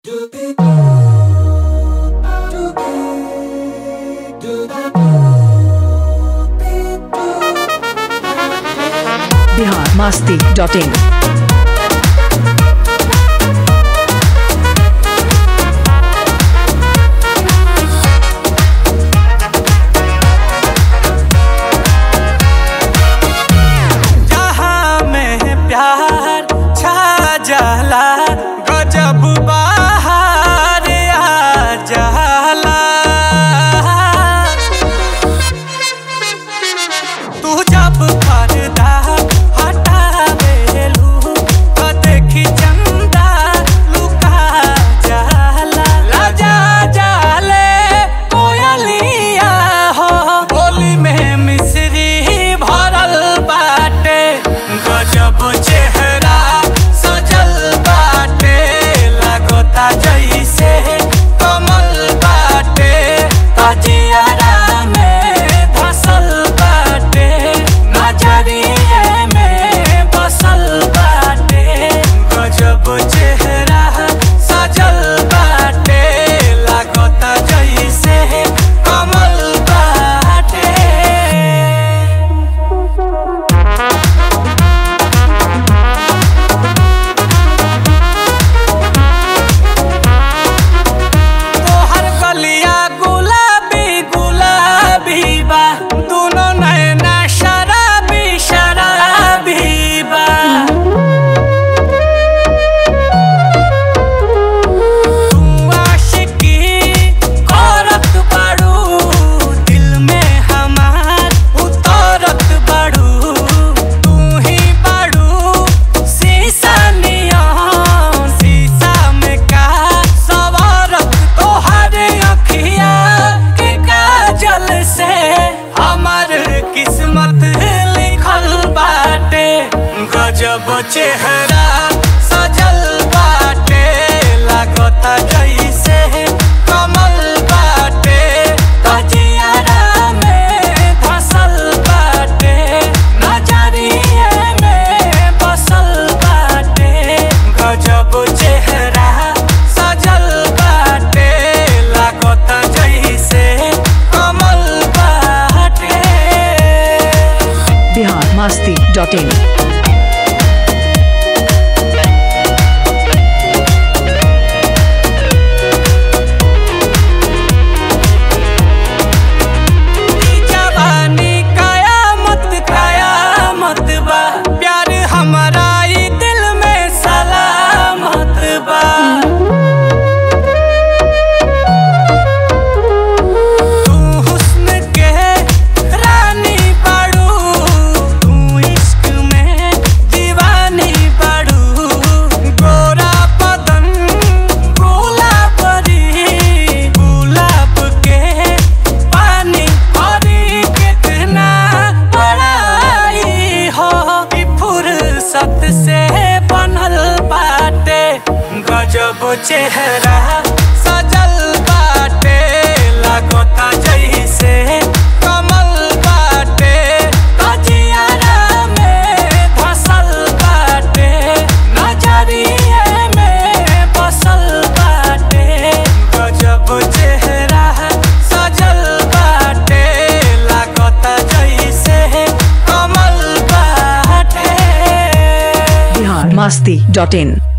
biharmasti.in जाला गजब बाहर आ जाला तू जब पर्दा हटावेलू तो देखी चंदा लुका जाला लजा जाले कोयलिया हो बोली में मिश्री भरल बाटे गजब चेहरा जैसे कमल बाटे ताजियारा में धसल बाटे नजरिए में बसल बाटे गजब चेहरा सजल बाटे लागता जैसे कमल बाटे किस्मत लिखल बाटे गजब चेहरा सजल बाटे लागता जैसे कमल बाटे ताजियारा में धसल बाटे नजरिए में बसल बाटे गजब चेहरा सजल बाटे लागता जैसे कमल बाटे biharmasti.in से बनल बाटे गजब चेहरा सजल बाटे लागता जैसे कमल बाटे ताजियारा में धसल बाटे नजरिए में बसल बाटे गजब चेहरा सजल बाटे लागता जैसे कमल बाटे biharmasti.in